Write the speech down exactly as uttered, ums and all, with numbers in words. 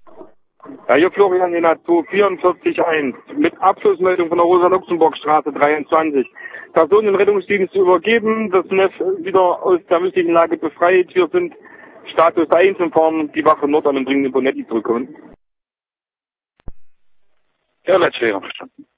Ja, hier Florian Renato, vierundvierzig eins, mit Abschlussmeldung von der Rosa-Luxemburg-Straße dreiundzwanzig. Personenrettungsdienst übergeben, das N E F wieder aus der misslichen Lage befreit. Wir sind Status eins und fahren die Wache Nord an und bringen den Bonetti zurückkommen. Ja, letztes Jahr verstanden.